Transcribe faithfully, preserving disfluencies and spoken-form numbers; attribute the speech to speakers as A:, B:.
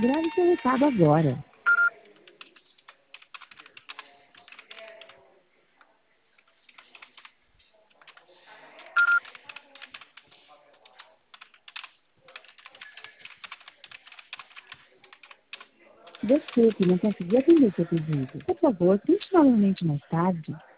A: Grave seu recado agora. Desculpe, não consegui atender seu pedido. Por favor, tente novamente mais tarde.